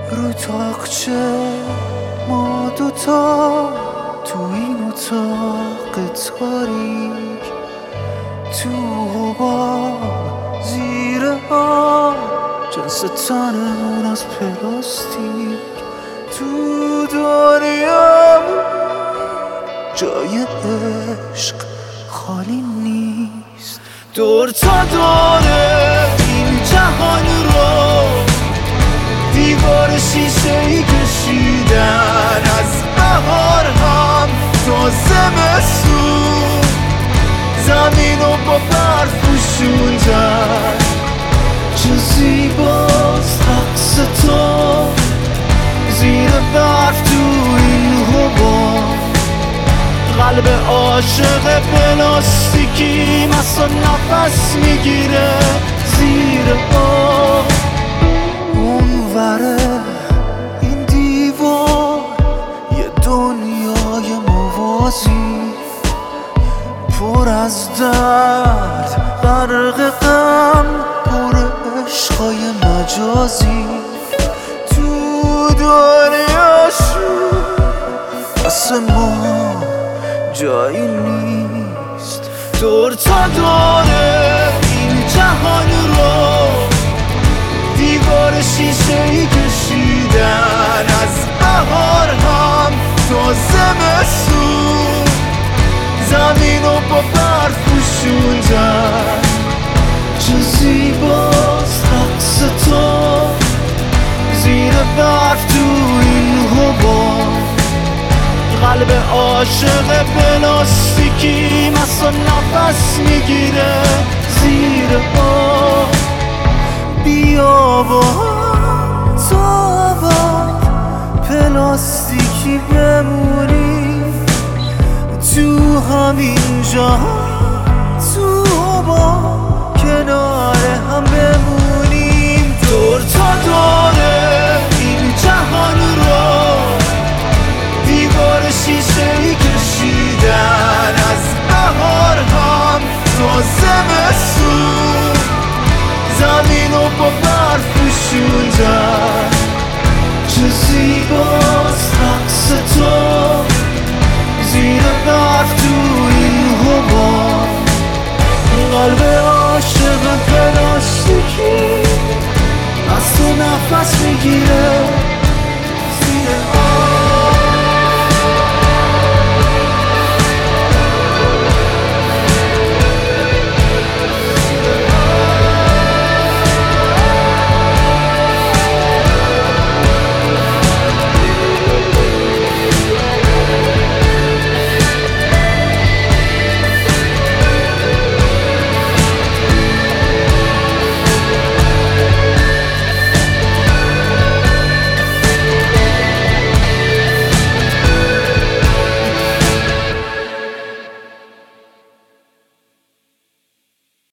رو تاقچه ما دوتا تو این اتاق تاریک، تو حباب زیر آب جنس تنمون از پلاستیک. تو دنیا جای عشق خالی نیست. دور تا داره این جهان رو دیوار شیشه‌ای کشیدن، از بهار هم تا زمستون زمین رو با برف پوشوندن. چه زیباست رقص تو زیر برف تو این حباب، قلب عاشق پلاستیکی مثلا نفس میگیره زیر آب. اونوره این دیوار یه دنیای موازی، پر از درد غرق غم، پر عشقای مجازی. تو دنیاشون واسه ما جایی نیست. دور تا داره این جهان رو دیوار شیشه‌ای کشیدن، از بهار هم تا زمستون زمین رو با برف پوشوندن. چه زیباست رقص تو زیر برف تو این حباب، قلب عاشق پلاستیکی مثلا نفس میگیره زیر آب. بیا با تا پلاستیکی بمونی تو همین جهان، تو با کنار هم بمونیم. دور تا داره این جهان رو دیوار شیشه‌ای کشیدن، از بهار هم تا زمستون زمین رو با برف پوشوندن. چه زیباست رقص تو زیر برف تو این حباب، قلب عاشق پلاستیکی از تو نفس میگیره زیر آب.